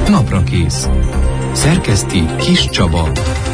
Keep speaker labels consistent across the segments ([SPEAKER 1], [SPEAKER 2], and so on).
[SPEAKER 1] Naprakész. Szerkeszti Kis Csaba.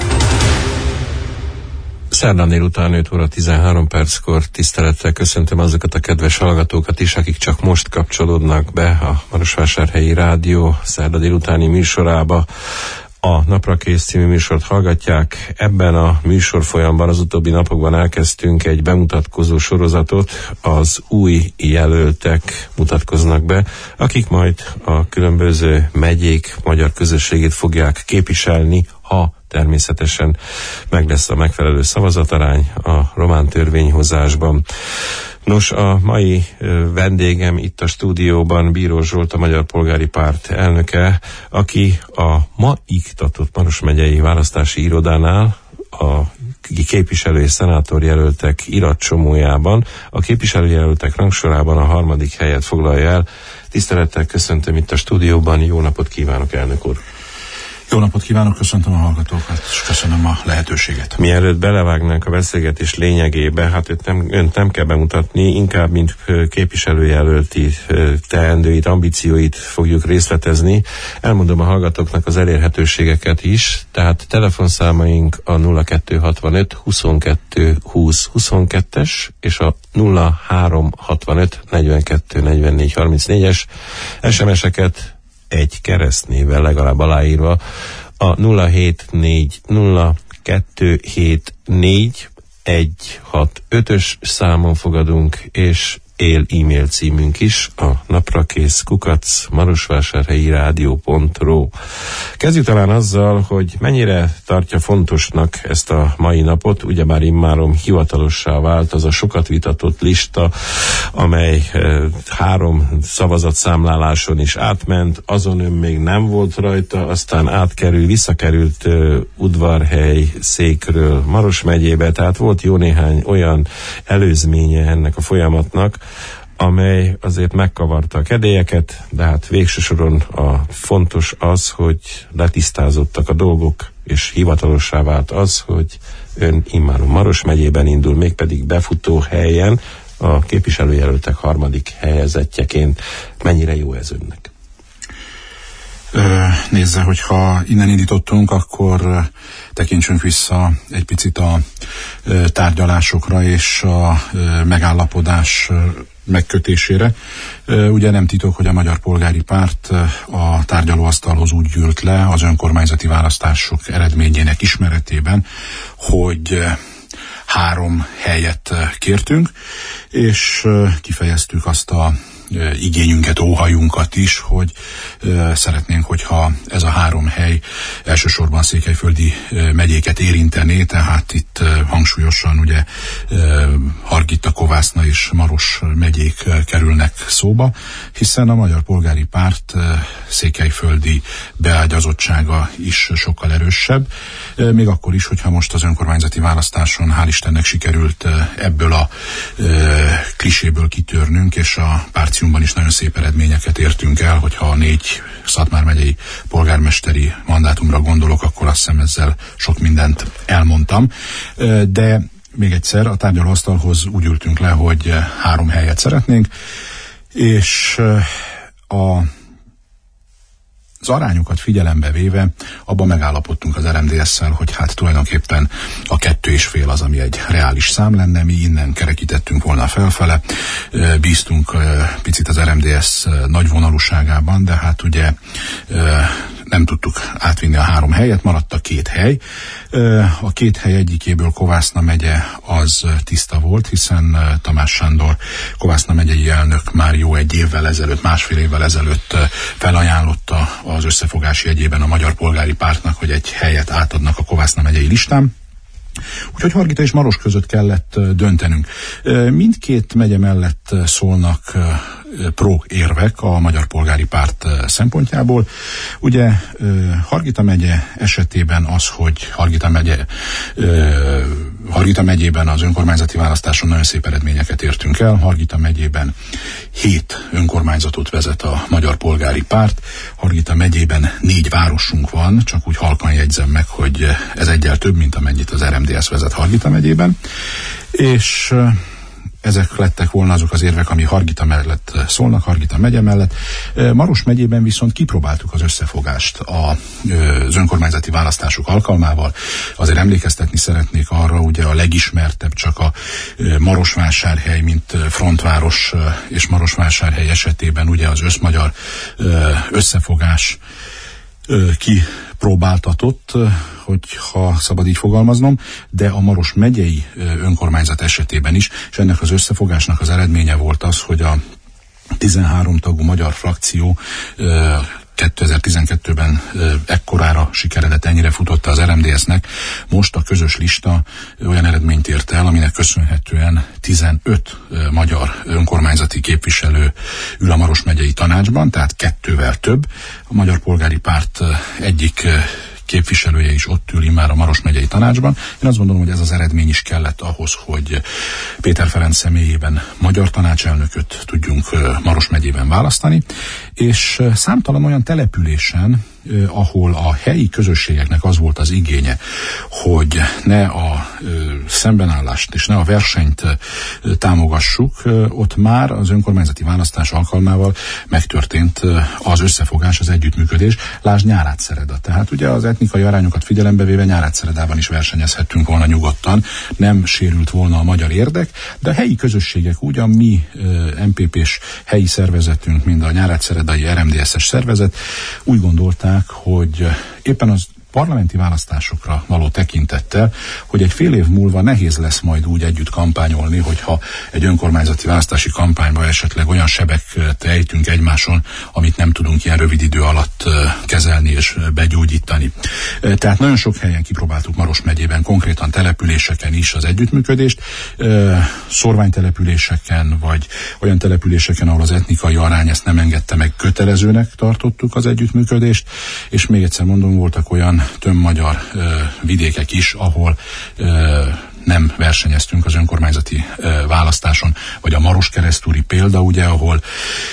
[SPEAKER 2] Szerdán délután 5 óra 13 perckor tisztelettel köszöntöm azokat a kedves hallgatókat is, akik csak most kapcsolódnak be a Marosvásárhelyi Rádió szerda délutáni műsorába. A Naprakész című műsort hallgatják. Ebben a műsorfolyamban az utóbbi napokban elkezdtünk egy bemutatkozó sorozatot. Az új jelöltek mutatkoznak be, akik majd a különböző megyék magyar közösségét fogják képviselni, ha természetesen meg lesz a megfelelő szavazatarány a román törvényhozásban. Nos, a mai vendégem itt a stúdióban Bíró Zsolt, a Magyar Polgári Párt elnöke, aki a ma iktatott Maros megyei választási irodánál a képviselő és szenátor jelöltek iratcsomójában, a képviselőjelöltek rangsorában a 3. helyet foglalja el. Tisztelettel köszöntöm itt a stúdióban, jó napot kívánok, elnök úr!
[SPEAKER 3] Jó napot kívánok, köszöntöm a hallgatókat, és köszönöm a lehetőséget.
[SPEAKER 2] Mielőtt belevágnánk a beszélgetés lényegébe, hát önt nem kell bemutatni, inkább mint képviselőjelölti teendőit, ambícióit fogjuk részletezni. Elmondom a hallgatóknak az elérhetőségeket is, tehát telefonszámaink a 0265 22 20 22-es és a 0365 42 44 34-es SMS-eket egy keresztnévvel legalább aláírva a 0740274165-ös számon fogadunk, és él e-mail címünk is, a naprakész@marosvásárhelyirádió.ru. Kezdjük talán azzal, hogy mennyire tartja fontosnak ezt a mai napot, ugyebár immáron hivatalossá vált az a sokat vitatott lista, amely 3 szavazatszámláláson is átment, azon ön még nem volt rajta, aztán visszakerült Udvarhely székről Maros megyébe, tehát volt jó néhány olyan előzménye ennek a folyamatnak, amely azért megkavarta a kedélyeket, de hát végső soron a fontos az, hogy letisztázottak a dolgok, és hivatalossá vált az, hogy ön immáron Maros megyében indul, mégpedig befutó helyen, a képviselőjelöltek 3. helyezettjeként. Mennyire jó ez önnek?
[SPEAKER 3] Nézze, hogyha innen indítottunk, akkor tekintsünk vissza egy picit a tárgyalásokra és a megállapodás megkötésére. Ugye nem titok, hogy a Magyar Polgári Párt a tárgyalóasztalhoz úgy ült le az önkormányzati választások eredményének ismeretében, hogy 3 helyet kértünk, és kifejeztük azt a igényünket, óhajunkat is, hogy szeretnénk, hogyha ez a 3 hely elsősorban székelyföldi megyéket érintené, tehát itt hangsúlyosan ugye Hargita, Kovászna és Maros megyék kerülnek szóba, hiszen a Magyar Polgári Párt székelyföldi beágyazottsága is sokkal erősebb, még akkor is, hogyha most az önkormányzati választáson hál' Istennek sikerült ebből a kliséből kitörnünk, és a Párciumban is nagyon szép eredményeket értünk el, hogyha a 4 Szatmár megyei polgármesteri mandátumra gondolok, akkor azt hiszem ezzel sok mindent elmondtam. De még egyszer a tárgyalóasztalhoz úgy ültünk le, hogy 3 helyet szeretnénk, és az arányokat figyelembe véve abban megállapodtunk az RMDS-szel, hogy hát tulajdonképpen a 2,5 az, ami egy reális szám lenne, mi innen kerekítettünk volna felfele, bíztunk picit az RMDS nagy vonalúságában, de hát ugye nem tudtuk átvinni a 3 helyet, maradt a 2 hely. A 2 hely egyikéből Kovászna megye az tiszta volt, hiszen Tamás Sándor Kovászna megyei elnök már jó 1 évvel ezelőtt, 1,5 évvel ezelőtt felajánlotta az összefogás jegyében a Magyar Polgári Pártnak, hogy egy helyet átadnak a Kovászna megyei listán. Úgyhogy Hargita és Maros között kellett döntenünk. Mindkét megye mellett szólnak pro érvek a Magyar Polgári Párt szempontjából. Ugye Hargita megye esetében az, hogy Hargita megyében az önkormányzati választáson nagyon szép eredményeket értünk el. Hargita megyében 7 önkormányzatot vezet a Magyar Polgári Párt. Hargita megyében 4 városunk van, csak úgy halkan jegyzem meg, hogy ez egyel több, mint amennyit az RMDS vezet Hargita megyében. És ezek lettek volna azok az érvek, ami Hargita mellett szólnak, Hargita megye mellett. Maros megyében viszont kipróbáltuk az összefogást az önkormányzati választások alkalmával. Azért emlékeztetni szeretnék arra, ugye a legismertebb csak a Marosvásárhely, mint frontváros, és Marosvásárhely esetében ugye az összmagyar összefogás kipróbáltatott, hogyha szabad így fogalmaznom, de a Maros megyei önkormányzat esetében is, és ennek az összefogásnak az eredménye volt az, hogy a 13 tagú magyar frakció 2012-ben ekkorára sikeredett, ennyire futotta az RMDS-nek. Most a közös lista olyan eredményt ért el, aminek köszönhetően 15 magyar önkormányzati képviselő ül a Maros megyei tanácsban, tehát 2-vel több. A Magyar Polgári Párt egyik képviselője is ott ül immár a Maros megyei tanácsban. Én azt gondolom, hogy ez az eredmény is kellett ahhoz, hogy Péter Ferenc személyében magyar tanácselnököt tudjunk Maros megyében választani, és számtalan olyan településen, ahol a helyi közösségeknek az volt az igénye, hogy ne a szembenállást és ne a versenyt támogassuk, ott már az önkormányzati választás alkalmával megtörtént az összefogás, az együttműködés. Lásd Nyárádszereda. Tehát ugye az etnikai arányokat figyelembe véve Nyárádszeredában is versenyezhettünk volna nyugodtan, nem sérült volna a magyar érdek, de a helyi közösségek úgy, a mi MPP-s helyi szervezetünk, mind a nyárádszeredai RMDS-es szervezet úgy gondolták, hogy éppen az parlamenti választásokra való tekintettel, hogy egy fél év múlva nehéz lesz majd úgy együtt kampányolni, hogyha egy önkormányzati választási kampányban esetleg olyan sebeket ejtünk egymáson, amit nem tudunk ilyen rövid idő alatt kezelni és begyógyítani. Tehát nagyon sok helyen kipróbáltuk Maros megyében, konkrétan településeken is az együttműködést, szorványtelepüléseken, vagy olyan településeken, ahol az etnikai arány ezt nem engedte meg, kötelezőnek tartottuk az együttműködést, és még egyszer mondom, voltak olyan többmagyar vidékek is, ahol nem versenyeztünk az önkormányzati választáson, vagy a Maros-Keresztúri példa, ugye, ahol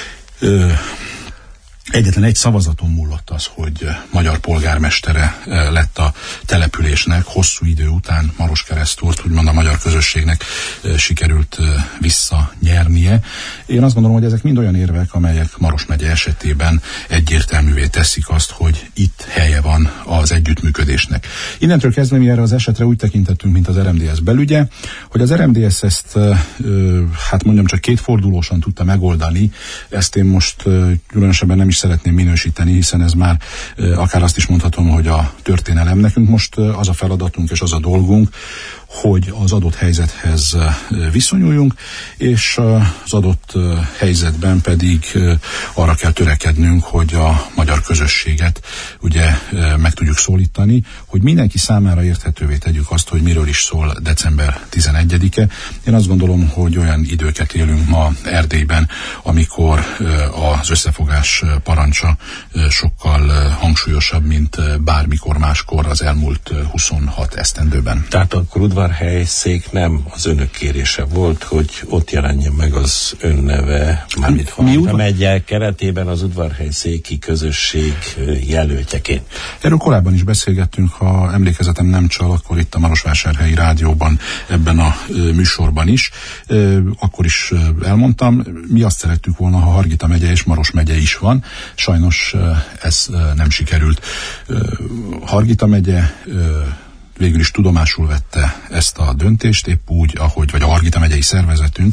[SPEAKER 3] egyetlen egy szavazaton múlott az, hogy magyar polgármestere lett a településnek, hosszú idő után Maros-Keresztúrt, úgymond a magyar közösségnek sikerült visszanyernie. Én azt gondolom, hogy ezek mind olyan érvek, amelyek Maros megye esetében egyértelművé teszik azt, hogy itt helye van az együttműködésnek. Innentől kezdve mi erre az esetre úgy tekintettünk, mint az RMDS belügye, hogy az RMDS ezt, hát mondjam, csak kétfordulósan tudta megoldani. Ezt én most különösebben nem is szeretném minősíteni, hiszen ez már akár azt is mondhatom, hogy a történelem. Nekünk most az a feladatunk és az a dolgunk, hogy az adott helyzethez viszonyuljunk, és az adott helyzetben pedig arra kell törekednünk, hogy a magyar közösséget ugye meg tudjuk szólítani, hogy mindenki számára érthetővé tegyük azt, hogy miről is szól december 11-e. Én azt gondolom, hogy olyan időket élünk ma Erdélyben, amikor az összefogás parancsa sokkal hangsúlyosabb, mint bármikor máskor az elmúlt 26 esztendőben.
[SPEAKER 2] Tehát akkor Udvarhely szék nem az önök kérése volt, hogy ott jelenjen meg az önneve, mármint Hargita megye keretében az Udvarhely széki közösség jelöltjeként.
[SPEAKER 3] Erről korábban is beszélgettünk, ha emlékezetem nem csal, akkor itt a Marosvásárhelyi Rádióban, ebben a műsorban is. Akkor is elmondtam, mi azt szerettük volna, ha Hargita megye és Maros megye is van. Sajnos ez nem sikerült. Hargita megye végül is tudomásul vette ezt a döntést, épp úgy, ahogy, vagy a Hargita megyei szervezetünk,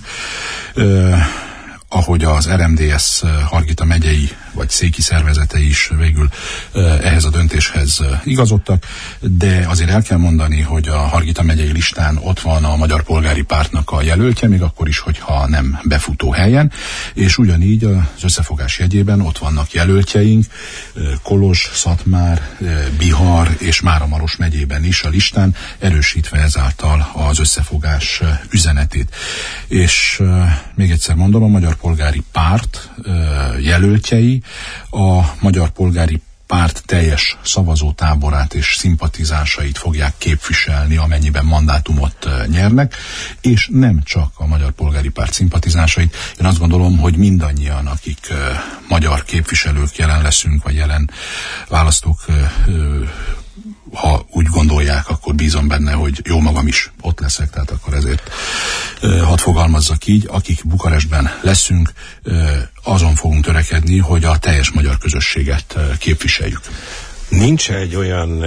[SPEAKER 3] ahogy az RMDS Hargita megyei vagy széki szervezetei is végül ehhez a döntéshez igazodtak, de azért el kell mondani, hogy a Hargita megyei listán ott van a Magyar Polgári Pártnak a jelöltje, még akkor is, hogyha nem befutó helyen, és ugyanígy az összefogás jegyében ott vannak jelöltjeink, Kolozs, Szatmár, Bihar és Mára-Maros megyében is a listán, erősítve ezáltal az összefogás üzenetét. És még egyszer mondom, a Magyar Polgári Párt jelöltjei a Magyar Polgári Párt teljes szavazótáborát és szimpatizánsait fogják képviselni, amennyiben mandátumot nyernek, és nem csak a Magyar Polgári Párt szimpatizánsait. Én azt gondolom, hogy mindannyian, akik magyar képviselők jelen leszünk, vagy jelen választók ha úgy gondolják, akkor bízom benne, hogy jó magam is ott leszek, tehát akkor ezért hadd fogalmazzak így, akik Bukarestben leszünk, azon fogunk törekedni, hogy a teljes magyar közösséget képviseljük.
[SPEAKER 2] Nincs egy olyan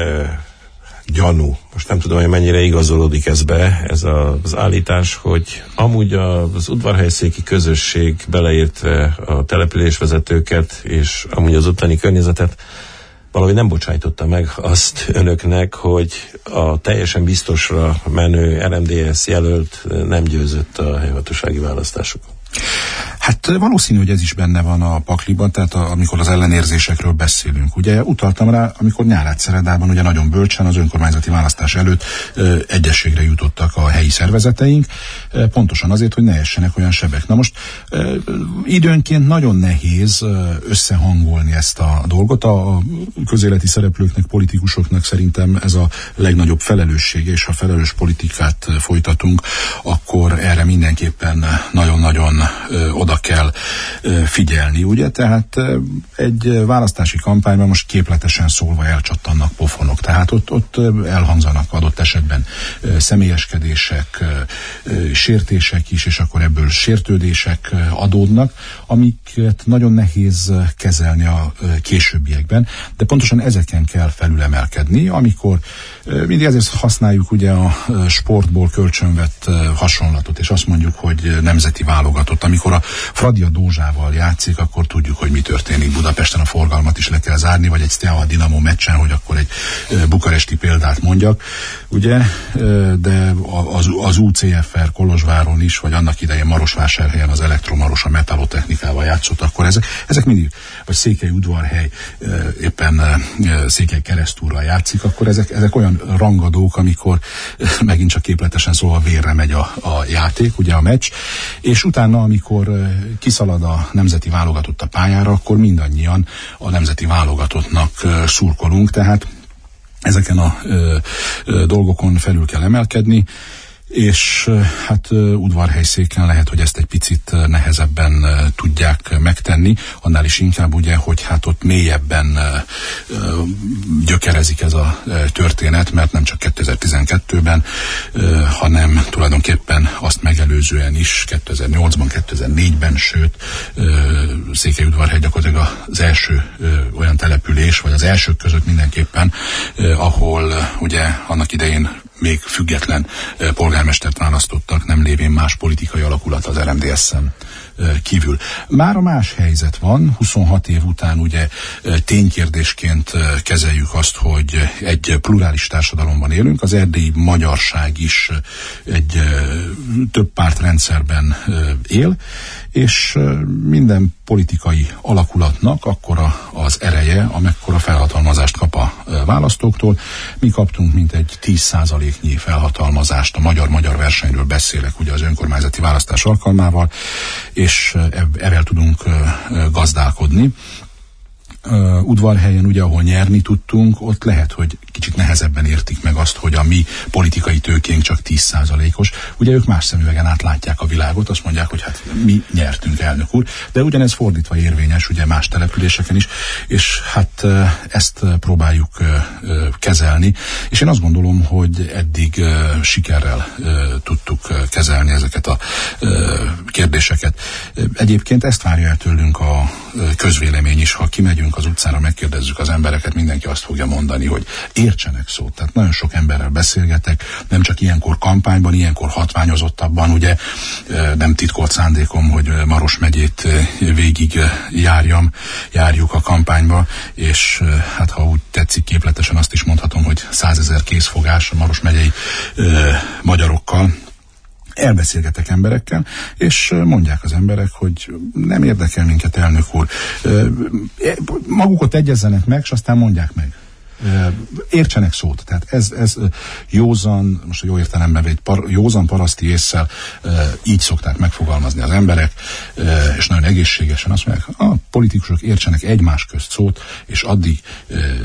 [SPEAKER 2] gyanú, most nem tudom, hogy mennyire igazolódik ez be, ez az állítás, hogy amúgy az udvarhelyszéki közösség, beleértve a településvezetőket és amúgy az ottani környezetet, valahogy nem bocsájtotta meg azt önöknek, hogy a teljesen biztosra menő RMDSZ jelölt nem győzött a helyhatósági választásokon.
[SPEAKER 3] Hát valószínű, hogy ez is benne van a pakliban, tehát amikor az ellenérzésekről beszélünk. Ugye utaltam rá, amikor Nyárádszeredában ugye nagyon bölcsen az önkormányzati választás előtt egyességre jutottak a helyi szervezeteink, pontosan azért, hogy ne essenek olyan sebek. Na most időnként nagyon nehéz összehangolni ezt a dolgot. A közéleti szereplőknek, politikusoknak szerintem ez a legnagyobb felelőssége, és ha felelős politikát folytatunk, akkor erre mindenképpen nagyon-nagyon oda kell figyelni, ugye? Tehát egy választási kampányban most képletesen szólva elcsattannak pofonok, tehát ott elhangzanak adott esetben személyeskedések, sértések is, és akkor ebből sértődések adódnak, amiket nagyon nehéz kezelni a későbbiekben, de pontosan ezeken kell felülemelkedni, amikor mindig ezért használjuk ugye a sportból kölcsönvett hasonlatot, és azt mondjuk, hogy nemzeti válogatott. Amikor a Fradi Dózsával játszik, akkor tudjuk, hogy mi történik Budapesten, a forgalmat is le kell zárni, vagy egy Steaua Dinamo meccsen, hogy akkor egy bukaresti példát mondjak, ugye, de az UCFR Kolozsváron is, vagy annak idején Marosvásárhelyen az Elektromaros a metalotechnikával játszott, akkor ezek mindig, vagy Székelyudvarhely éppen Székelykeresztúrral játszik, akkor ezek olyan rangadók, amikor megint csak képletesen szóval vérre megy a játék, ugye a meccs, és utána, amikor kiszalad a nemzeti válogatott a pályára, akkor mindannyian a nemzeti válogatottnak szurkolunk, tehát ezeken a dolgokon felül kell emelkedni, és hát udvarhelyszéken lehet, hogy ezt egy picit nehezebben tudják megtenni, annál is inkább ugye, hogy hát ott mélyebben gyökerezik ez a történet, mert nem csak 2012-ben, hanem tulajdonképpen azt megelőzően is 2008-ban, 2004-ben, sőt Székelyudvarhely gyakorlatilag az első olyan település, vagy az elsők között mindenképpen, ahol ugye annak idején még független polgármestert választottak, nem lévén más politikai alakulat az RMDSZ-en kívül. Mára más helyzet van, 26 év után ugye ténykérdésként kezeljük azt, hogy egy plurális társadalomban élünk, az erdélyi magyarság is egy több pártrendszerben él, és minden politikai alakulatnak akkora az ereje, amekkora felhatalmazást kap a választóktól. Mi kaptunk mintegy 10%-nyi felhatalmazást, a magyar-magyar versenyről beszélek, ugye az önkormányzati választás alkalmával, és ezzel tudunk gazdálkodni. Udvarhelyen, ugye, ahol nyerni tudtunk, ott lehet, hogy kicsit nehezebben értik meg azt, hogy a mi politikai tőkénk csak 10%-os. Ugye ők más szemüvegen átlátják a világot, azt mondják, hogy hát mi nyertünk, elnök úr, de ugyanez fordítva érvényes, ugye más településeken is, és hát ezt próbáljuk kezelni, és én azt gondolom, hogy eddig sikerrel tudtuk kezelni ezeket a kérdéseket. Egyébként ezt várja el tőlünk a közvélemény is, ha kimegyünk az utcára, megkérdezzük az embereket, mindenki azt fogja mondani, hogy értsenek szót. Tehát nagyon sok emberrel beszélgetek, nem csak ilyenkor kampányban, ilyenkor hatványozottabban, ugye nem titkolt szándékom, hogy Maros megyét végig járjuk a kampányba, és hát ha úgy tetszik, képletesen azt is mondhatom, hogy 100 000 készfogás a Maros megyei magyarokkal. Elbeszélgetek emberekkel, és mondják az emberek, hogy nem érdekel minket, elnök úr. Magukat egyezzenek meg, és aztán mondják meg. Értsenek szót. Tehát ez józan, most a jó értelemben józan paraszti ésszel így szokták megfogalmazni az emberek, és nagyon egészségesen azt mondják, a politikusok értsenek egymás közt szót, és addig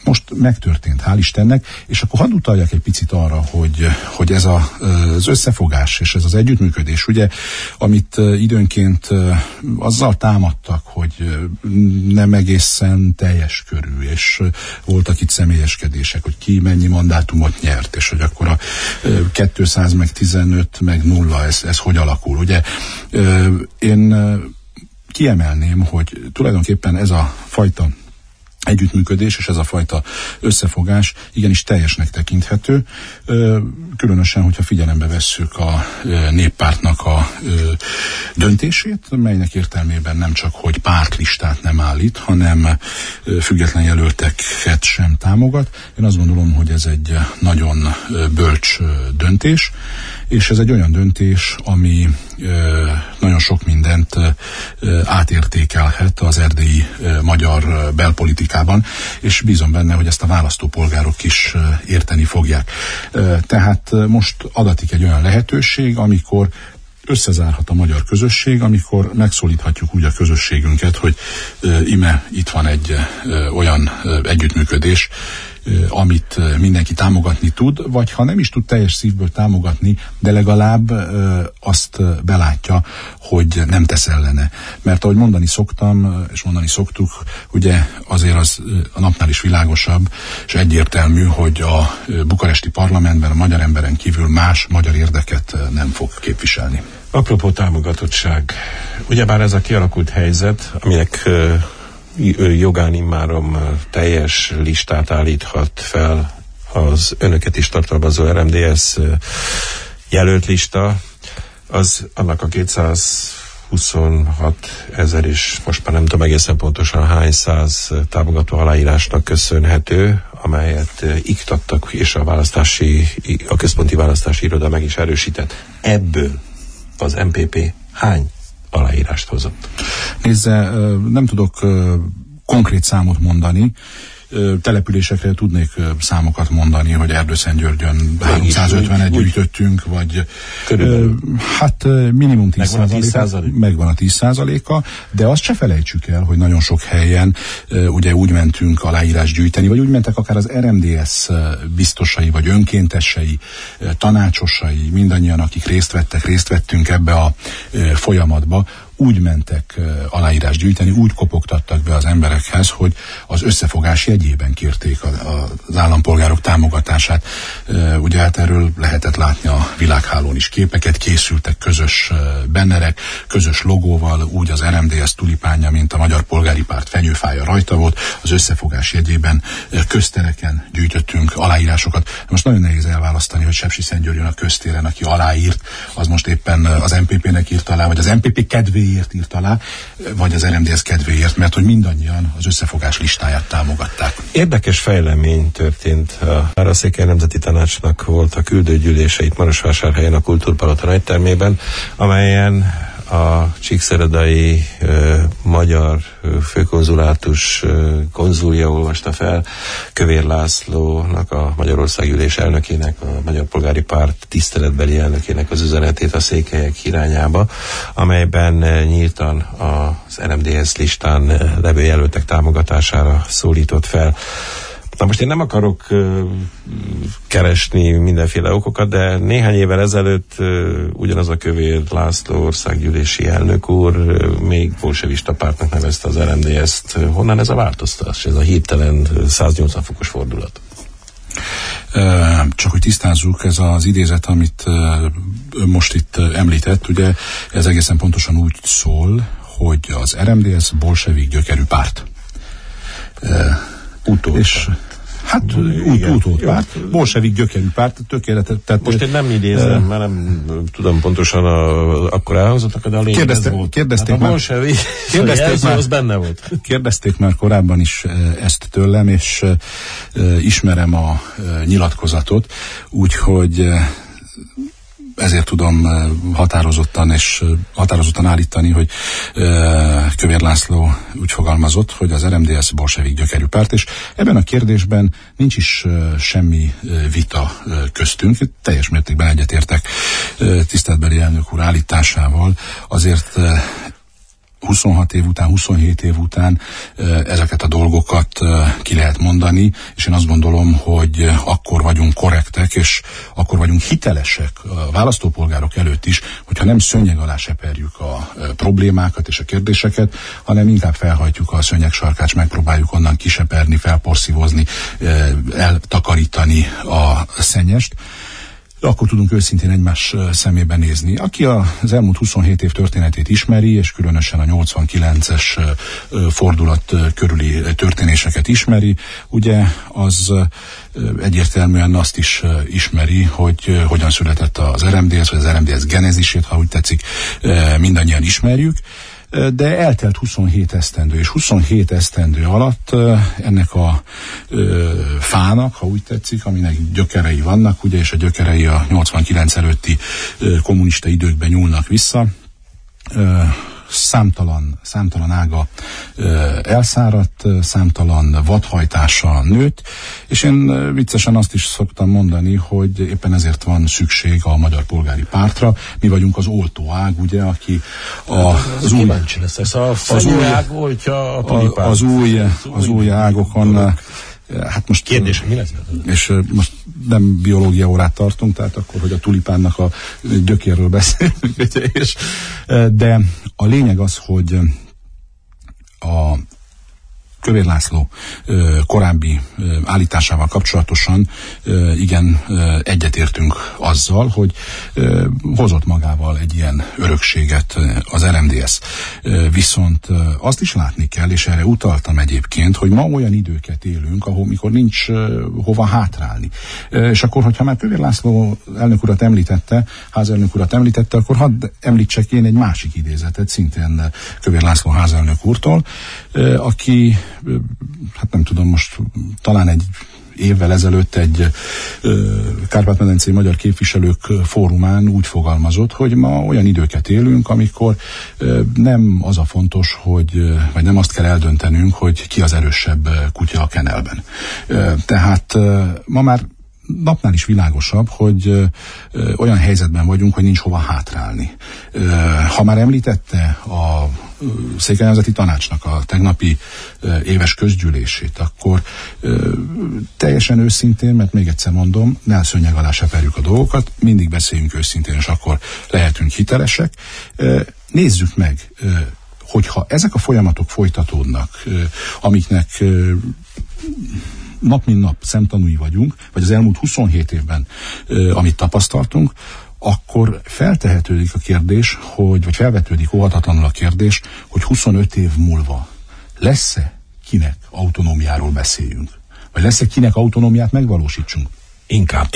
[SPEAKER 3] most megtörtént, hál' Istennek, és akkor hadd utaljak egy picit arra, hogy ez az összefogás és ez az együttműködés, ugye, amit időnként azzal támadtak, hogy nem egészen teljes körű, és voltak itt személyeskedések, hogy ki mennyi mandátumot nyert, és hogy akkor a 200 meg 15 meg 0, ez hogy alakul. Ugye én kiemelném, hogy tulajdonképpen ez a fajta együttműködés és ez a fajta összefogás igenis teljesnek tekinthető, különösen, hogyha figyelembe vesszük a néppártnak a döntését, melynek értelmében nem csak, hogy pártlistát nem állít, hanem független jelölteket sem támogat. Én azt gondolom, hogy ez egy nagyon bölcs döntés, és ez egy olyan döntés, ami nagyon sok mindent átértékelhet az erdélyi magyar belpolitikában, és bízom benne, hogy ezt a választópolgárok is érteni fogják. Tehát most adatik egy olyan lehetőség, amikor összezárhat a magyar közösség, amikor megszólíthatjuk úgy a közösségünket, hogy ime itt van egy olyan együttműködés, amit mindenki támogatni tud, vagy ha nem is tud teljes szívből támogatni, de legalább azt belátja, hogy nem tesz ellene. Mert ahogy mondani szoktam, és mondani szoktuk, ugye azért az a napnál is világosabb, és egyértelmű, hogy a bukaresti parlamentben a magyar emberen kívül más magyar érdeket nem fog képviselni.
[SPEAKER 2] Apropó támogatottság, ugyebár ez a kialakult helyzet, aminek jogán immáron teljes listát állíthat fel az önöket is tartalmazó RMDS jelölt lista, az annak a 226 000 és most már nem tudom egészen pontosan hány száz támogató aláírásnak köszönhető, amelyet iktattak, és a központi választási iroda meg is erősített. Ebből az MPP hány aláírást hozott?
[SPEAKER 3] Nézze, nem tudok konkrét számot mondani, településekre tudnék számokat mondani, hogy Erdőszentgyörgyön 351 gyűjtöttünk, vagy hát minimum 10%. Megvan a 10%-a, de azt se felejtsük el, hogy nagyon sok helyen ugye úgy mentünk aláírás gyűjteni, vagy úgy mentek akár az RMDS biztosai, vagy önkéntesei, tanácsosai, mindannyian, akik részt vettünk ebbe a folyamatba, úgy mentek aláírás gyűjteni, úgy kopogtattak be az emberekhez, hogy az összefogás jegyében kérték az állampolgárok támogatását. Ugye hát erről lehetett látni a világhálón is képeket, készültek közös bennerek, közös logóval, úgy az RMDS tulipánja, mint a Magyar Polgári Párt fenyőfája rajta volt. Az összefogás jegyében köztereken gyűjtöttünk aláírásokat. Most nagyon nehéz elválasztani, hogy Sepsiszentgyörgyön a köztéren, aki aláírt, az most éppen az MPP-nek írt alá, vagy az MPP kedvéért írt alá, vagy az RMDS kedvéért, mert hogy mindannyian az összefogás listáját támogatták.
[SPEAKER 2] Érdekes fejlemény történt. A Váraszékely Nemzeti Tanácsnak volt a küldőgyűlése itt Marosvásárhelyen a Kultúrpalota nagytermében, amelyen a csíkszeredai magyar főkonzulátus konzulja olvasta fel Kövér Lászlónak, a Magyarországgyűlés elnökének, a Magyar Polgári Párt tiszteletbeli elnökének az üzenetét a székelyek irányába, amelyben nyíltan az RMDS listán levő jelöltek támogatására szólított fel. Na most én nem akarok keresni mindenféle okokat, de néhány évvel ezelőtt ugyanaz a Kövér László országgyűlési elnök úr még bolsevista pártnak nevezte az RMDS-t. Honnan ez a változtatás, ez a hirtelen 180 fokos fordulat?
[SPEAKER 3] Csak hogy tisztázzuk, ez az idézet, amit most itt említett, ugye ez egészen pontosan úgy szól, hogy az RMDS bolsevik gyökerű párt.
[SPEAKER 2] Utót.
[SPEAKER 3] Hát utódpárt, bolsevik gyökerű párt, tökéletes.
[SPEAKER 2] Most én nem idézem, mert nem tudom pontosan akkor elhangzottak, de a lényeg ez volt.
[SPEAKER 3] Kérdezték
[SPEAKER 2] már, az benne volt.
[SPEAKER 3] Kérdezték már korábban is ezt tőlem, és ismerem a nyilatkozatot, úgyhogy ezért tudom határozottan állítani, hogy Kövér László úgy fogalmazott, hogy az RMDS bolsevik gyökerű párt, és ebben a kérdésben nincs is semmi vita köztünk. Teljes mértékben egyetértek tiszteletbeli elnök úr állításával. Azért 26 év után, 27 év után ezeket a dolgokat ki lehet mondani, és én azt gondolom, hogy akkor vagyunk korrektek, és akkor vagyunk hitelesek a választópolgárok előtt is, hogyha nem szőnyeg alá seperjük a problémákat és a kérdéseket, hanem inkább felhajtjuk a szőnyeg sarkát, megpróbáljuk onnan kiseperni, felporszívozni, eltakarítani a szennyest. Akkor tudunk őszintén egymás szemébe nézni. Aki az elmúlt 27 év történetét ismeri, és különösen a 89-es fordulat körüli történéseket ismeri, ugye az egyértelműen azt is ismeri, hogy hogyan született az RMDSZ, vagy az RMDSZ genezisét, ha úgy tetszik, mindannyian ismerjük. De eltelt 27 esztendő, és 27 esztendő alatt ennek a fának, ha úgy tetszik, aminek gyökerei vannak, ugye, és a gyökerei a 89 előtti kommunista időkben nyúlnak vissza, számtalan ága elszáradt, számtalan vadhajtása nőtt, és én viccesen azt is szoktam mondani, hogy éppen ezért van szükség a Magyar Polgári Pártra. Mi vagyunk az oltóág, ugye, aki az új ágokon. Hát most
[SPEAKER 2] kérdés, mi lesz?
[SPEAKER 3] És most nem biológia órát tartunk, tehát akkor, hogy a tulipánnak a gyökérről beszélünk, de a lényeg az, hogy a Kövér László korábbi állításával kapcsolatosan igen egyetértünk azzal, hogy hozott magával egy ilyen örökséget az RMDSZ. Viszont azt is látni kell, és erre utaltam egyébként, hogy ma olyan időket élünk, ahol mikor nincs hova hátrálni. És akkor, hogyha már Kövér László elnök urat említette, házelnök urat említette, akkor hadd említsek én egy másik idézetet, szintén Kövér László házelnök úrtól, aki, hát nem tudom, most talán egy évvel ezelőtt egy Kárpát-medencei magyar képviselők fórumán úgy fogalmazott, hogy ma olyan időket élünk, amikor nem az a fontos, vagy nem azt kell eldöntenünk, hogy ki az erősebb kutya a kenelben. Tehát ma már napnál is világosabb, hogy olyan helyzetben vagyunk, hogy nincs hova hátrálni. Ha már említette a Székely Nemzeti Tanácsnak a tegnapi éves közgyűlését, akkor teljesen őszintén, mert még egyszer mondom, ne szőnyeg alá seperjük a dolgokat, mindig beszéljünk őszintén, és akkor lehetünk hitelesek. Nézzük meg, hogyha ezek a folyamatok folytatódnak, amiknek nap mint nap szemtanúi vagyunk, vagy az elmúlt 27 évben, amit tapasztaltunk, akkor feltehetődik a kérdés, vagy felvetődik óhatatlanul a kérdés, hogy 25 év múlva lesz-e kinek autonómiáról beszéljünk? Vagy lesz-e kinek autonómiát megvalósítsunk?
[SPEAKER 2] Inkább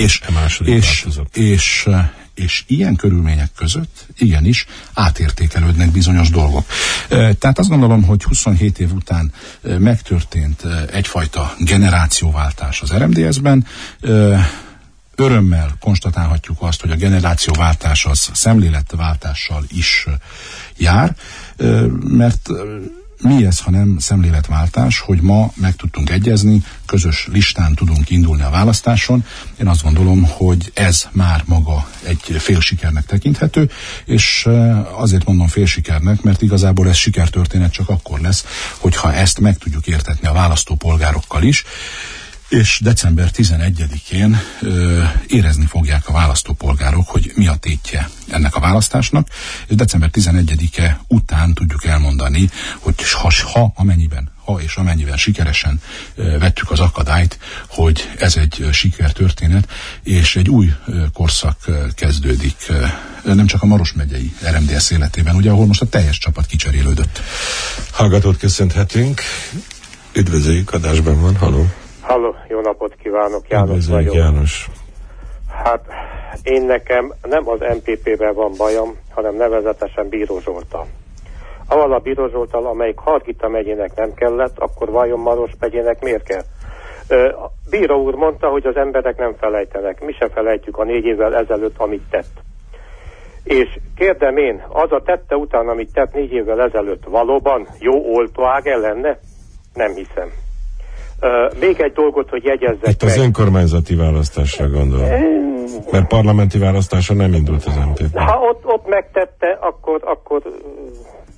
[SPEAKER 3] és ilyen körülmények között igenis átértékelődnek bizonyos dolgok. Tehát azt gondolom, hogy 27 év után megtörtént egyfajta generációváltás az RMDSZ-ben. Örömmel konstatálhatjuk azt, hogy a generációváltás az szemléletváltással is jár, mert mi ez, ha nem szemléletváltás, hogy ma meg tudtunk egyezni, közös listán tudunk indulni a választáson. Én azt gondolom, hogy ez már maga egy félsikernek tekinthető, és azért mondom félsikernek, mert igazából ez sikertörténet csak akkor lesz, hogyha ezt meg tudjuk értetni a választópolgárokkal is, és december 11-én érezni fogják a választópolgárok, hogy mi a tétje ennek a választásnak, és december 11-e után tudjuk elmondani, hogy ha és amennyiben sikeresen vettük az akadályt, hogy ez egy sikertörténet, és egy új korszak kezdődik, nem csak a Maros megyei RMDSZ életében, ugye, ahol most a teljes csapat kicserélődött.
[SPEAKER 2] Hallgatót köszönhetünk, üdvözöljük, adásban van, halló.
[SPEAKER 4] Halló, jó napot kívánok, János vagyok.
[SPEAKER 2] János.
[SPEAKER 4] Hát én nekem nem az MPP-vel van bajom, hanem nevezetesen Bíró Zsolttal. Avval a Bíró Zsolttal, amelyik Hargita megyének nem kellett, akkor vajon Maros megyének miért kell? Bíró úr mondta, hogy az emberek nem felejtenek. Mi se felejtjük a 4 évvel ezelőtt, amit tett. És kérdem én, az a tette után, amit tett 4 évvel ezelőtt, valóban jó oltóág lenne? Nem hiszem. Még egy dolgot, hogy jegyezzek
[SPEAKER 2] itt meg. Az önkormányzati választásra gondolom. Mert parlamenti választásra nem indult az MPP.
[SPEAKER 4] Ha ott megtette, akkor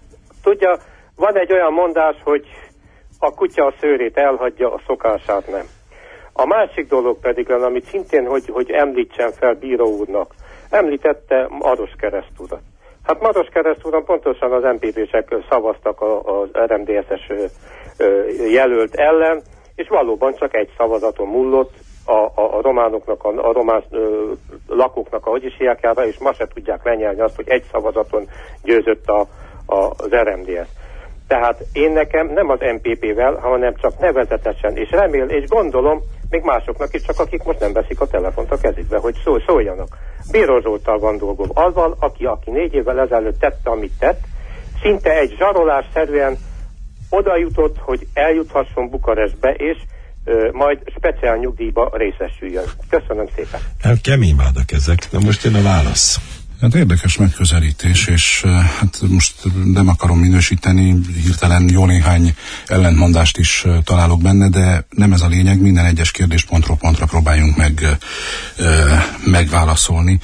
[SPEAKER 4] Tudja, van egy olyan mondás, hogy a kutya a szőrét elhagyja, a szokását nem. A másik dolog pedig, amit szintén, hogy említsen fel bíró úrnak, említette Maros Kereszt urat. Hát Maros Kereszt urat pontosan az MPP-sek szavaztak az RMDSZ-es jelölt ellen, és valóban csak egy szavazaton múlott a románoknak, a román lakóknak a hogyisíjákára, és ma se tudják lenyelni azt, hogy egy szavazaton győzött az RMDSZ. Tehát én nekem nem az MPP-vel, hanem csak nevezetesen, és és gondolom, még másoknak is, csak akik most nem veszik a telefont a kezükbe, hogy szóljanak. Bíró Zsolttal van dolgom. Azzal, aki 4 évvel ezelőtt tette, amit tett, szinte egy zsarolásszerűen oda jutott, hogy eljuthasson Bukarestbe, és majd speciál nyugdíjba részesüljön. Köszönöm szépen.
[SPEAKER 2] Kemény vádak ezek, de most jön a válasz.
[SPEAKER 3] Hát érdekes megközelítés, és hát most nem akarom minősíteni, hirtelen jó néhány ellentmondást is találok benne, de nem ez a lényeg, minden egyes kérdést pontról pontra próbáljunk megválaszolni.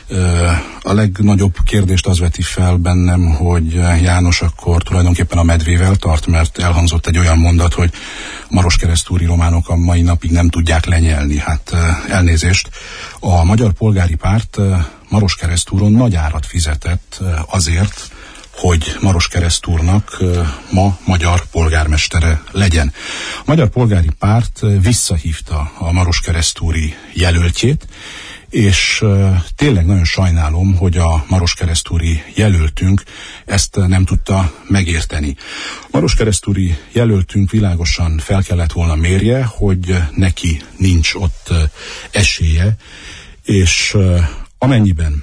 [SPEAKER 3] A legnagyobb kérdést az veti fel bennem, hogy János akkor tulajdonképpen a medvével tart, mert elhangzott egy olyan mondat, hogy maroskeresztúri románok a mai napig nem tudják lenyelni. Hát elnézést. A Magyar Polgári Párt Maroskeresztúron nagy árat fizetett azért, hogy Maroskeresztúrnak ma magyar polgármestere legyen. A Magyar Polgári Párt visszahívta a maroskeresztúri jelöltjét, és tényleg nagyon sajnálom, hogy a maroskeresztúri jelöltünk ezt nem tudta megérteni. Maroskeresztúri jelöltünk világosan fel kellett volna mérje, hogy neki nincs ott esélye, és amennyiben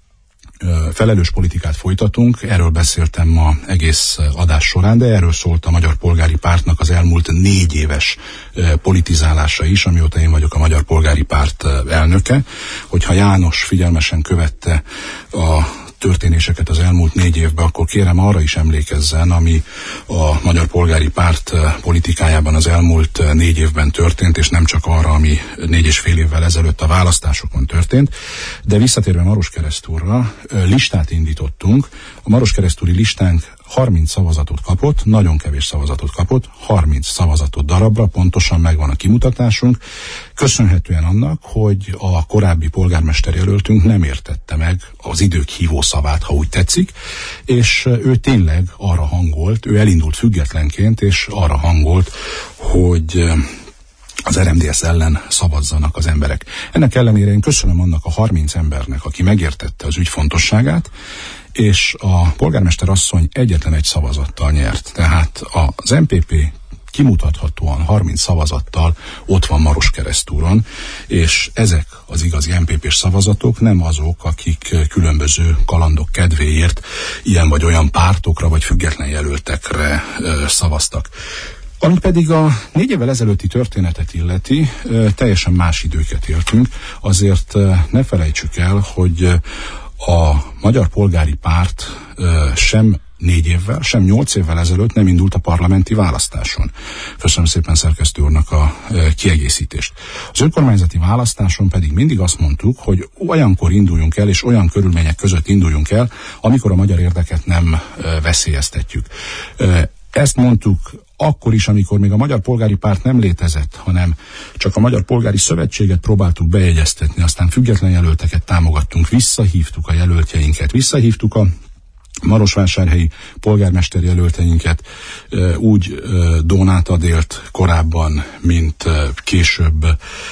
[SPEAKER 3] felelős politikát folytatunk, erről beszéltem ma egész adás során, de erről szólt a Magyar Polgári Pártnak az elmúlt 4 éves politizálása is, amióta én vagyok a Magyar Polgári Párt elnöke, hogyha János figyelmesen követte a történéseket az elmúlt 4 évben, akkor kérem arra is emlékezzen, ami a Magyar Polgári Párt politikájában az elmúlt 4 évben történt, és nem csak arra, ami 4,5 évvel ezelőtt a választásokon történt. De visszatérve Maroskeresztúrra, listát indítottunk. A maroskeresztúri listánk 30 szavazatot kapott, nagyon kevés szavazatot kapott, 30 szavazatot darabra, pontosan megvan a kimutatásunk, köszönhetően annak, hogy a korábbi polgármester jelöltünk nem értette meg az idők hívószavát, ha úgy tetszik, és ő tényleg arra hangolt, ő elindult függetlenként, és arra hangolt, hogy az RMDSZ ellen szavazzanak az emberek. Ennek ellenére én köszönöm annak a 30 embernek, aki megértette az ügy fontosságát, és a polgármester asszony egyetlen egy szavazattal nyert. Tehát az MPP kimutathatóan 30 szavazattal ott van Maroskeresztúron, és ezek az igazi MPP-s szavazatok, nem azok, akik különböző kalandok kedvéért ilyen vagy olyan pártokra vagy független jelöltekre szavaztak. Ami pedig a 4 évvel ezelőtti történetet illeti, teljesen más időket éltünk, azért ne felejtsük el, hogy a Magyar Polgári Párt sem 4 évvel, sem 8 évvel ezelőtt nem indult a parlamenti választáson. Köszönöm szépen szerkesztő úrnak a kiegészítést. Az önkormányzati választáson pedig mindig azt mondtuk, hogy olyankor induljunk el, és olyan körülmények között induljunk el, amikor a magyar érdeket nem veszélyeztetjük. Ezt mondtuk akkor is, amikor még a Magyar Polgári Párt nem létezett, hanem csak a Magyar Polgári Szövetséget próbáltuk bejegyeztetni, aztán független jelölteket támogattunk, visszahívtuk a jelöltjeinket, visszahívtuk a marosvásárhelyi polgármester jelölteinket, úgy Dónát Adélt korábban, mint később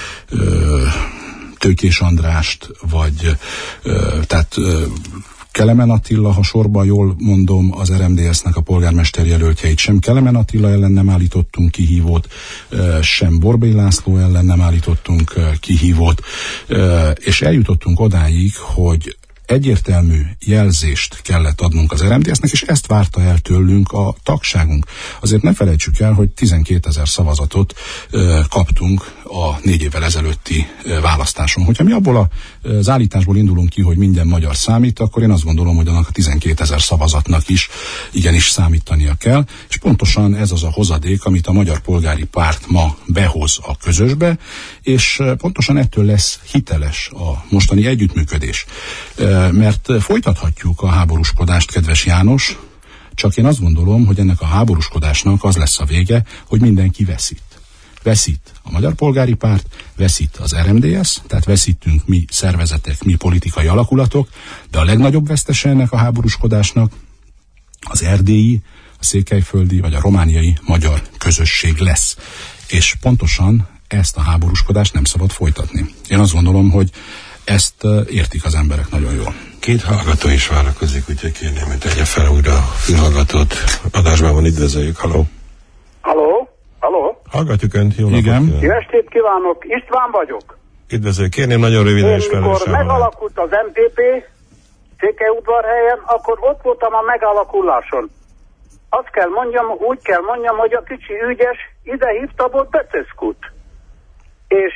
[SPEAKER 3] Tőkés Andrást, vagy tehát Kelemen Attila, ha sorban jól mondom, az RMDSZ-nek a polgármester jelöltjeit, sem Kelemen Attila ellen nem állítottunk kihívót, sem Borbély László ellen nem állítottunk kihívót, és eljutottunk odáig, hogy egyértelmű jelzést kellett adnunk az RMDSZ-nek, és ezt várta el tőlünk a tagságunk. Azért ne felejtsük el, hogy 12 000 szavazatot kaptunk a 4 évvel ezelőtti választáson. Hogyha mi abból az állításból indulunk ki, hogy minden magyar számít, akkor én azt gondolom, hogy annak a 12 000 szavazatnak is igenis számítania kell, és pontosan ez az a hozadék, amit a Magyar Polgári Párt ma behoz a közösbe, és pontosan ettől lesz hiteles a mostani együttműködés. Mert folytathatjuk a háborúskodást, kedves János, Csak én azt gondolom, hogy ennek a háborúskodásnak az lesz a vége, hogy mindenki veszít. Veszít a Magyar Polgári Párt, veszít az RMDS, tehát veszítünk mi szervezetek, mi politikai alakulatok, de a legnagyobb vesztese ennek a háborúskodásnak az erdélyi, a székelyföldi vagy a romániai magyar közösség lesz. És pontosan ezt a háborúskodást nem szabad folytatni. Én azt gondolom, hogy ezt értik az emberek nagyon jól.
[SPEAKER 2] Két hallgató is várakozik, úgyhogy kérném, hogy tegye fel újra a fülhallgatót. Adásban van, üdvözöljük, halló.
[SPEAKER 5] Halló? Halló?
[SPEAKER 2] Hallgatjuk Önt, jó
[SPEAKER 3] Igen.
[SPEAKER 2] napot.
[SPEAKER 5] Jó estét kívánok, István vagyok.
[SPEAKER 2] Üdvözöljük, kérném nagyon röviden és felelősen.
[SPEAKER 5] Mikor megalakult az MPP Székelyudvarhelyen, akkor ott voltam a megalakuláson. Azt kell mondjam, úgy kell mondjam, hogy a kicsi ügyes ide hívta volt Beceszkut. És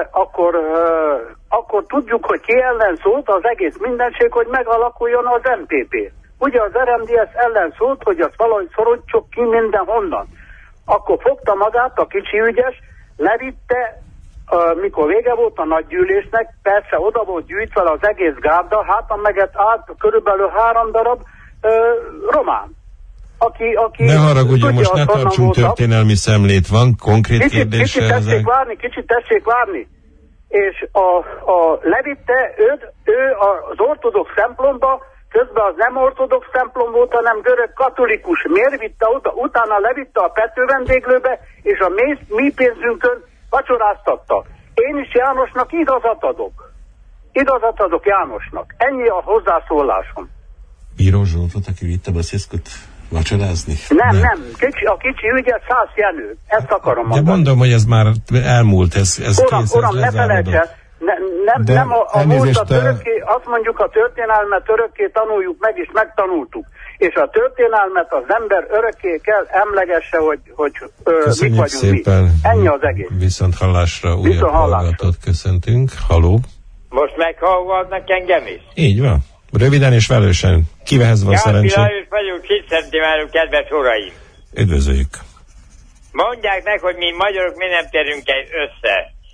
[SPEAKER 5] akkor tudjuk, hogy ki ellen szólt az egész mindenség, hogy megalakuljon az MPP. Ugye az RMDS ellen szólt, hogy az valahogy szorodjuk ki mindenhonnan. Akkor fogta magát a kicsi ügyes, levitte, mikor vége volt a nagygyűlésnek, persze oda volt gyűjtve az egész gárda, hátam meget állt körülbelül 3 darab román. Aki
[SPEAKER 2] ne haragudjon, most ne tartsunk történelmi szemlét, van konkrét kérdés.
[SPEAKER 5] Kicsit tessék várni. És levitte ő az ortodox templomba, közben az nem ortodox templom volt, hanem görög katolikus. Miért vitte oda? Utána levitte a Pető vendéglőbe, és a mi pénzünkön vacsoráztatta. Én is Jánosnak igazat adok. Igazat adok Jánosnak. Ennyi a hozzászólásom.
[SPEAKER 2] Bíró Zsoltot, aki vitte Beszészkut vacsorázni?
[SPEAKER 5] Nem. A kicsi ügyet 100 Jenő. Ezt akarom mondani.
[SPEAKER 2] De mondom, hogy ez már elmúlt.
[SPEAKER 5] Uram, ne felejtse. Nem a múltat örökké, azt mondjuk, a történelmet örökké tanuljuk meg, és megtanultuk. És a történelmet az ember örökké kell emlegesse, hogy mik vagyunk szépen. Mi. Ennyi az egész.
[SPEAKER 2] Viszont hallásra újabb hallgatót köszöntünk. Haló?
[SPEAKER 6] Most meghallgatnak engem is?
[SPEAKER 2] Így van. Röviden és velősen. Kivehez van szerencsé?
[SPEAKER 6] János vagyok, Csíkszentibálom, kedves uraim.
[SPEAKER 2] Üdvözöljük.
[SPEAKER 6] Mondják meg, hogy mi magyarok mi nem terünk össze.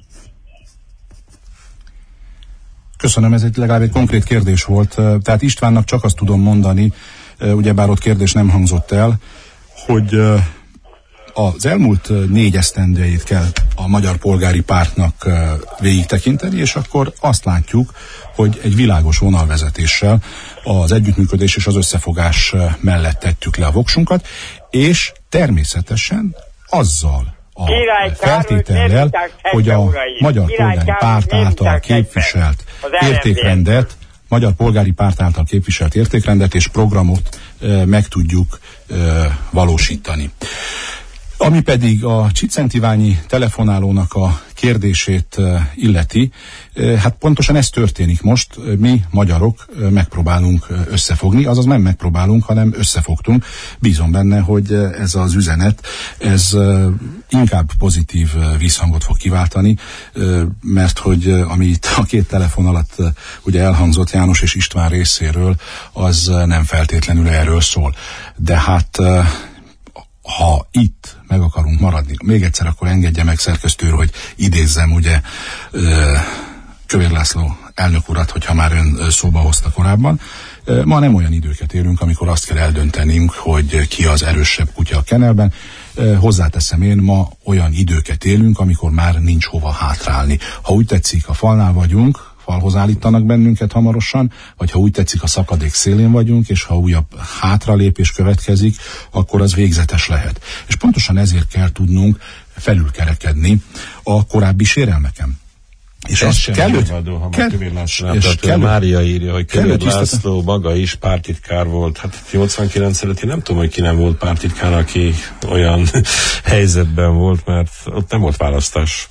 [SPEAKER 3] Köszönöm, ez legalább egy konkrét kérdés volt. Tehát Istvánnak csak azt tudom mondani, ugyebár ott kérdés nem hangzott el, hogy az elmúlt 4 esztendejét kell a Magyar Polgári Pártnak végig tekinteni, és akkor azt látjuk, hogy egy világos vonalvezetéssel az együttműködés és az összefogás mellett tettük le a voksunkat, és természetesen azzal a feltétellel, hogy a Magyar Polgári Párt által képviselt értékrendet, Magyar Polgári Párt által képviselt értékrendet és programot meg tudjuk valósítani. Ami pedig a Csiczentiványi telefonálónak a kérdését illeti, hát pontosan ez történik most. Mi magyarok megpróbálunk összefogni, azaz nem megpróbálunk, hanem összefogtunk. Bízom benne, hogy ez az üzenet, ez inkább pozitív visszhangot fog kiváltani, mert hogy ami itt a 2 telefon alatt ugye elhangzott János és István részéről, az nem feltétlenül erről szól. De hát ha itt meg akarunk maradni, még egyszer akkor engedje meg szerkesztő, hogy idézzem ugye Kövér László elnök urat, hogyha már ön szóba hozta korábban. Ma nem olyan időket élünk, amikor azt kell eldöntenünk, hogy ki az erősebb kutya a kenelben. Hozzáteszem én, ma olyan időket élünk, amikor már nincs hova hátrálni. Ha úgy tetszik, a falnál vagyunk, falhoz állítanak bennünket hamarosan, vagy ha úgy tetszik, a szakadék szélén vagyunk, és ha újabb hátralépés következik, akkor az végzetes lehet. És pontosan ezért kell tudnunk felülkerekedni a korábbi sérelmeken. És
[SPEAKER 2] ez sem előadó, ha már Kövér László. Mária írja, hogy Kövér László maga is pártitkár volt. Hát 89 előtt nem tudom, hogy ki nem volt pártitkár, aki olyan helyzetben volt, mert ott nem volt választás.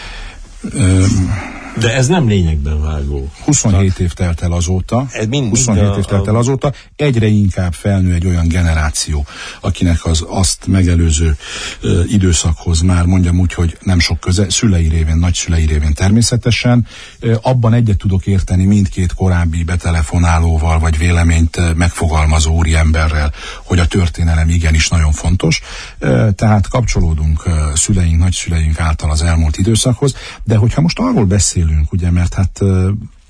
[SPEAKER 2] De ez nem lényegben vágó.
[SPEAKER 3] 27 év telt el azóta. 27 év telt el azóta. Egyre inkább felnő egy olyan generáció, akinek az azt megelőző időszakhoz már mondjam úgy, hogy nem sok köze, szülei révén, nagyszülei révén természetesen. Abban egyet tudok érteni mindkét korábbi betelefonálóval, vagy véleményt megfogalmazó úriemberrel, hogy a történelem igenis nagyon fontos. Tehát kapcsolódunk szüleink, nagyszüleink által az elmúlt időszakhoz, de hogyha most arról beszélünk, ugye, mert hát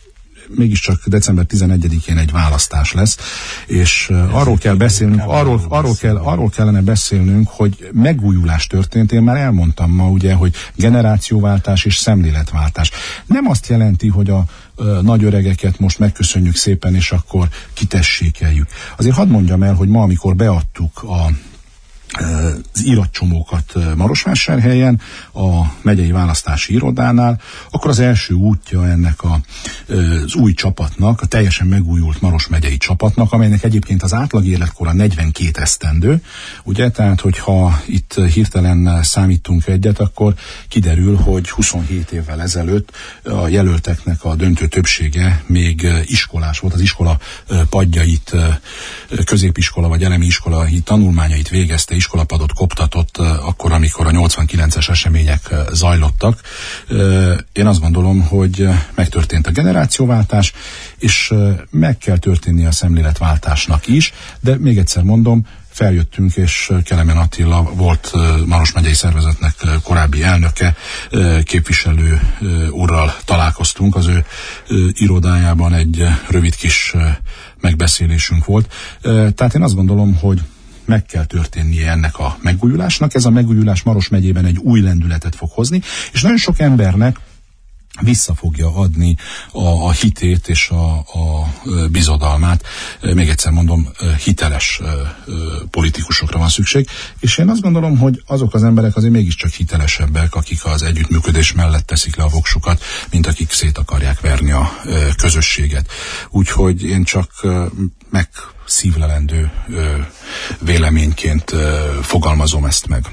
[SPEAKER 3] mégiscsak december 11-én egy választás lesz, és arról kell beszélnünk, arról kellene beszélnünk, hogy megújulás történt. Én már elmondtam ma, ugye, hogy generációváltás és szemléletváltás. Nem azt jelenti, hogy a nagy öregeket most megköszönjük szépen, és akkor kitessékeljük. Azért hadd mondjam el, hogy ma, amikor beadtuk az iratcsomókat Marosvásárhelyen, a megyei választási irodánál, akkor az első útja ennek az új csapatnak, a teljesen megújult Maros megyei csapatnak, amelynek egyébként az átlag életkora 42 esztendő, ugye, tehát hogyha itt hirtelen számítunk egyet, akkor kiderül, hogy 27 évvel ezelőtt a jelölteknek a döntő többsége még iskolás volt, az iskola padjait, középiskola vagy elemi iskolai tanulmányait végezte, iskolapadot koptatott akkor, amikor a 89-es események zajlottak. Én azt gondolom, hogy megtörtént a generációváltás, és meg kell történni a szemléletváltásnak is, de még egyszer mondom, feljöttünk, és Kelemen Attila volt Maros megyei szervezetnek korábbi elnöke, képviselő úrral találkoztunk, az ő irodájában egy rövid kis megbeszélésünk volt. Tehát én azt gondolom, hogy meg kell történnie ennek a megújulásnak. Ez a megújulás Maros megyében egy új lendületet fog hozni, és nagyon sok embernek vissza fogja adni a hitét és a bizodalmát. Még egyszer mondom, hiteles politikusokra van szükség, és én azt gondolom, hogy azok az emberek azért mégiscsak hitelesebbek, akik az együttműködés mellett teszik le a voksukat, mint akik szét akarják verni a közösséget. Úgyhogy én csak megszívlelendő véleményként fogalmazom ezt meg.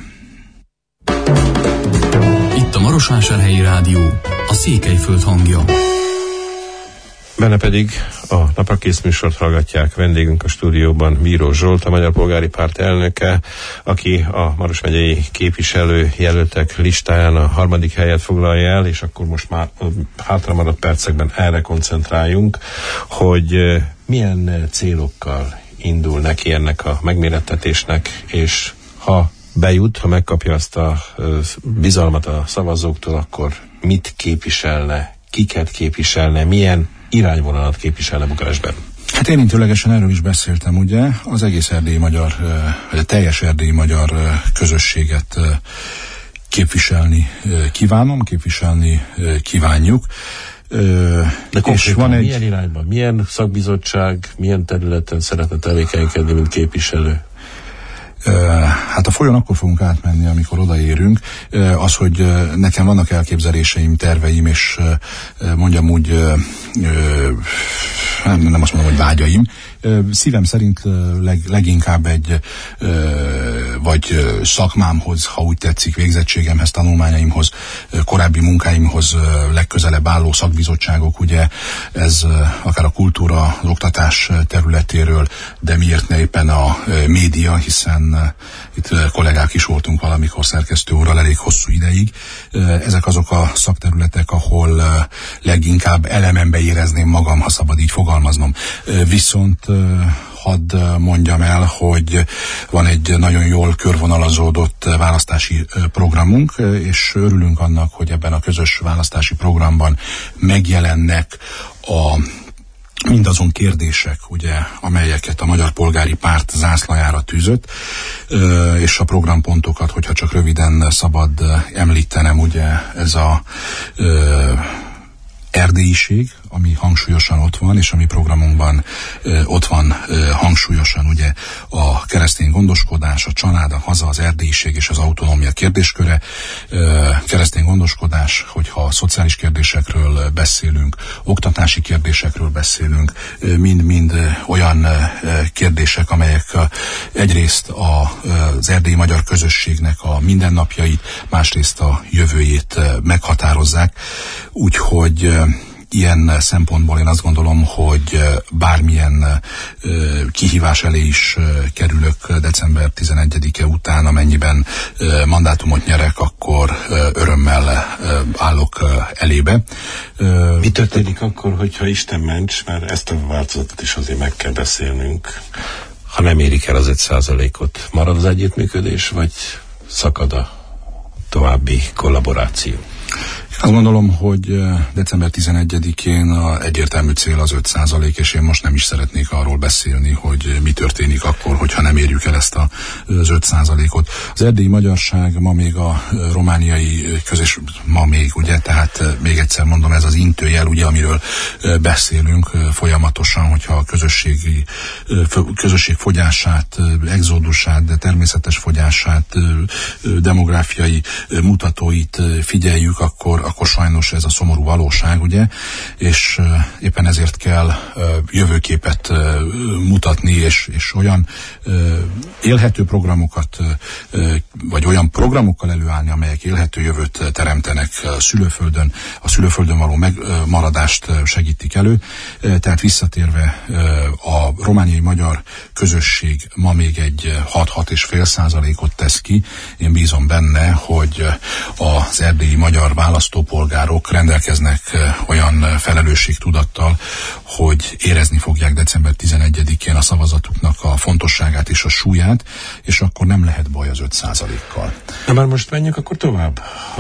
[SPEAKER 1] Itt a Marosvásárhelyi Rádió, a Székelyföld hangja.
[SPEAKER 2] Benne pedig a Napra Kész műsort hallgatják. Vendégünk a stúdióban Bíró Zsolt, a Magyar Polgári Párt elnöke, aki a Maros megyei képviselő jelöltek listáján a 3. helyet foglalja el, és akkor most már hátramaradt percekben erre koncentráljunk, hogy milyen célokkal indul neki ennek a megmérettetésnek, és ha bejut, ha megkapja azt a bizalmat a szavazóktól, akkor mit képviselne, kiket képviselne, milyen irányvonalat képviselne Bukarestben?
[SPEAKER 3] Hát érintőlegesen erről is beszéltem, ugye, az egész erdélyi magyar, vagy a teljes erdélyi magyar közösséget képviselni kívánom, képviselni kívánjuk.
[SPEAKER 2] De konkrétan milyen irányban, milyen szakbizottság, milyen területen szeretne tevékenykedni, mint képviselő?
[SPEAKER 3] Hát a folyón akkor fogunk átmenni, amikor odaérünk. Az, hogy nekem vannak elképzeléseim, terveim, és mondjam úgy, nem azt mondom, hogy vágyaim. Szívem szerint leginkább vagy szakmámhoz, ha úgy tetszik, végzettségemhez, tanulmányaimhoz, korábbi munkáimhoz legközelebb álló szakbizottságok, ugye ez akár a kultúra, az oktatás területéről, de miért ne éppen a média, hiszen itt kollégák is voltunk valamikor szerkesztő úrral elég hosszú ideig. Ezek azok a szakterületek, ahol leginkább elemembe érezném magam, ha szabad így fogalmaznom. Viszont hadd mondjam el, hogy van egy nagyon jól körvonalazódott választási programunk, és örülünk annak, hogy ebben a közös választási programban megjelennek mindazon kérdések, ugye, amelyeket a Magyar Polgári Párt zászlajára tűzött, és a programpontokat, hogyha csak röviden szabad említenem, ugye, ez a erdélyiség, ami hangsúlyosan ott van, és a mi programunkban ott van hangsúlyosan ugye a keresztény gondoskodás, a család, a haza, az erdélyiség és az autonómia kérdésköre. Keresztény gondoskodás, hogyha a szociális kérdésekről beszélünk, oktatási kérdésekről beszélünk, mind-mind olyan kérdések, amelyek egyrészt az erdélyi magyar közösségnek a mindennapjait, másrészt a jövőjét meghatározzák. Úgyhogy ilyen szempontból én azt gondolom, hogy bármilyen kihívás elé is kerülök december 11-e után, amennyiben mandátumot nyerek, akkor örömmel állok elébe.
[SPEAKER 2] Mi történik akkor, hogyha Isten ments, mert ezt a változatot is azért meg kell beszélnünk, ha nem érik el az 1%-ot? Marad az együttműködés, vagy szakad a további kollaboráció?
[SPEAKER 3] Azt gondolom, hogy december 11-én egyértelmű cél az 5%, és én most nem is szeretnék arról beszélni, hogy mi történik akkor, hogyha nem érjük el ezt az 5%-ot. Az erdélyi magyarság ma még a romániai ma még, ugye, tehát még egyszer mondom, ez az intőjel, ugye, amiről beszélünk folyamatosan, hogyha a közösség fogyását, exodusát, de természetes fogyását, demográfiai mutatóit figyeljük, akkor sajnos ez a szomorú valóság, ugye, és éppen ezért kell jövőképet mutatni, és olyan élhető programokat, vagy olyan programokkal előállni, amelyek élhető jövőt teremtenek a szülőföldön való megmaradást segítik elő. Tehát visszatérve, a romániai magyar közösség ma még egy 6-6,5%-ot tesz ki. Én bízom benne, hogy az erdélyi magyar választópolgárok rendelkeznek olyan felelősségtudattal, hogy érezni fogják december 11-én a szavazatuknak a fontosságát és a súlyát, és akkor nem lehet baj az 5%-kal.
[SPEAKER 2] Na már most menjünk akkor tovább.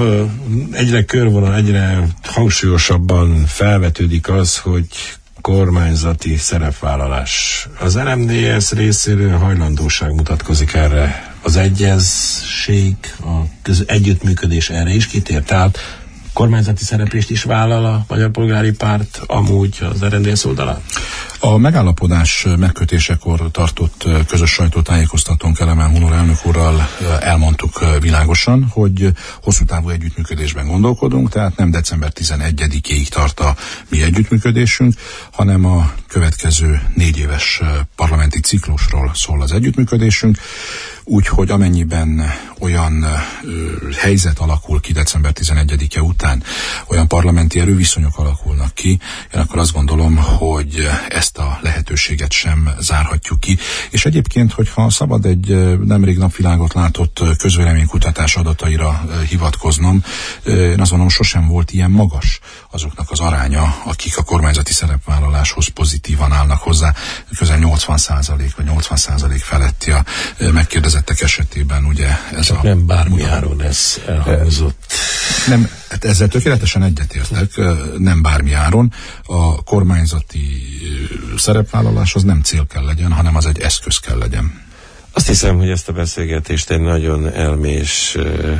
[SPEAKER 2] Egyre körvonal, egyre hangsúlyosabban felvetődik az, hogy kormányzati szerepvállalás. Az RMDSZ részéről hajlandóság mutatkozik erre. Az egyezség, az együttműködés erre is kitér. Tehát kormányzati szereplést is vállal a Magyar Polgári Párt amúgy az RMDSZ oldalán?
[SPEAKER 3] A megállapodás megkötésekor tartott közös sajtótájékoztatón Kelemen Hunor elnök úrral elmondtuk világosan, hogy hosszú távú együttműködésben gondolkodunk, tehát nem december 11-ig tart a mi együttműködésünk, hanem a következő 4 éves parlamenti ciklusról szól az együttműködésünk, úgyhogy amennyiben olyan helyzet alakul ki december 11-e után, olyan parlamenti erőviszonyok alakulnak ki, én akkor azt gondolom, hogy ezt a lehetőséget sem zárhatjuk ki. És egyébként, hogyha szabad egy nemrég napvilágot látott közvéleménykutatás adataira hivatkoznom, én azt gondolom, sosem volt ilyen magas azoknak az aránya, akik a kormányzati szerepvállaláshoz pozitívan állnak hozzá, közel 80% vagy 80% feletti a megkérdezettek esetében, ugye ez
[SPEAKER 2] csak nem bármi áron ez elhangzott.
[SPEAKER 3] Nem, hát ezzel tökéletesen egyetértek, nem bármi áron. A kormányzati szerepvállalás az nem cél kell legyen, hanem az egy eszköz kell legyen.
[SPEAKER 2] Azt hiszem, hogy ezt a beszélgetést egy nagyon elmés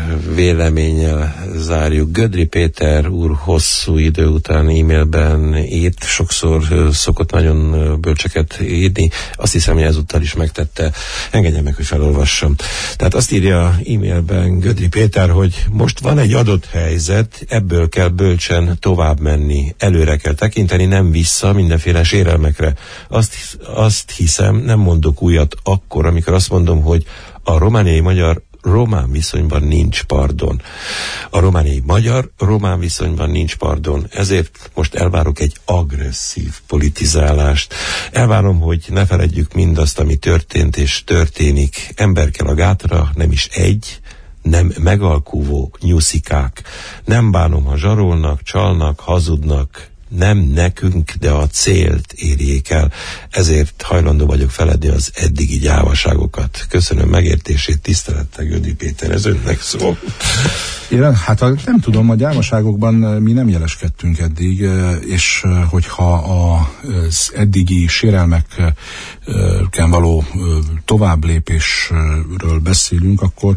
[SPEAKER 2] véleménnyel zárjuk. Gödri Péter úr hosszú idő után e-mailben írt, sokszor szokott nagyon bölcseket írni. Azt hiszem, hogy ezúttal is megtette. Engedje meg, hogy felolvassam. Tehát azt írja e-mailben Gödri Péter, hogy most van egy adott helyzet, ebből kell bölcsen tovább menni. Előre kell tekinteni, nem vissza mindenféle sérelmekre. Azt hiszem, nem mondok újat akkor, amikor azt mondom, hogy a romániai magyar román viszonyban nincs pardon. A romániai magyar román viszonyban nincs pardon. Ezért most elvárok egy agresszív politizálást. Elvárom, hogy ne feledjük mindazt, ami történt és történik. Ember kell a gátra, nem is egy, nem megalkuvó nyuszikák. Nem bánom, ha zsarolnak, csalnak, hazudnak, nem nekünk, de a célt érjék el. Ezért hajlandó vagyok feledni az eddigi gyávaságokat. Köszönöm megértését, tisztelettel, Gödri Péter, ez önnek szól.
[SPEAKER 3] Hát nem tudom, a gyávaságokban mi nem jeleskedtünk eddig, és hogyha az eddigi sérelmeken való tovább lépésről beszélünk, akkor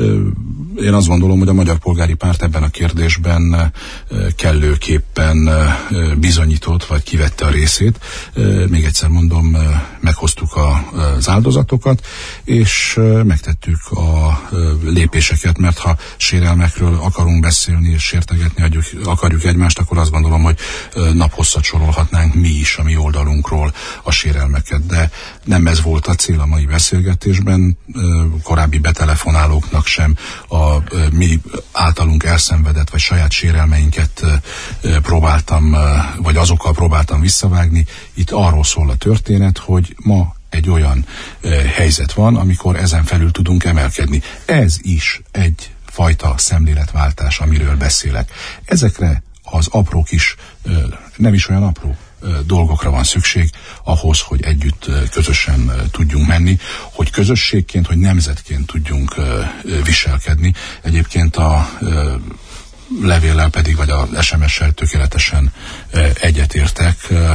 [SPEAKER 3] én azt gondolom, hogy a Magyar Polgári Párt ebben a kérdésben kellőképpen bizonyított, vagy kivette a részét. Még egyszer mondom, meghoztuk az áldozatokat, és megtettük a lépéseket, mert ha sérelmekről akarunk beszélni, és sértegetni akarjuk egymást, akkor azt gondolom, hogy naphosszat sorolhatnánk mi is a mi oldalunkról a sérelmeket, de nem ez volt a cél a mai beszélgetésben, korábbi betelefonálóknak sem a mi általunk elszenvedett, vagy saját sérelmeinket próbáltam, vagy azokkal próbáltam visszavágni. Itt arról szól a történet, hogy ma egy olyan helyzet van, amikor ezen felül tudunk emelkedni. Ez is egy fajta szemléletváltás, amiről beszélek. Ezekre az apró kis, nem is olyan apró dolgokra van szükség ahhoz, hogy együtt közösen tudjunk menni, hogy közösségként, hogy nemzetként tudjunk viselkedni. Egyébként a levéllel pedig, vagy a SMS-sel tökéletesen egyetértek.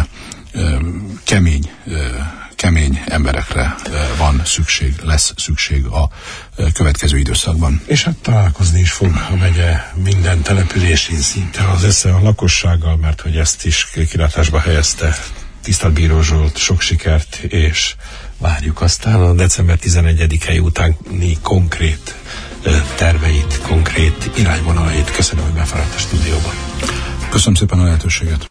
[SPEAKER 3] Kemény emberekre lesz szükség a következő időszakban.
[SPEAKER 2] És hát találkozni is fog a megye minden településén szinte a lakossággal, mert hogy ezt is kilátásba helyezte tisztelt Bíró Zsolt. Sok sikert, és várjuk aztán a december 11-i utáni konkrét terveit, konkrét irányvonalait. Köszönöm, hogy befáradt a stúdióban.
[SPEAKER 3] Köszönöm szépen a lehetőséget.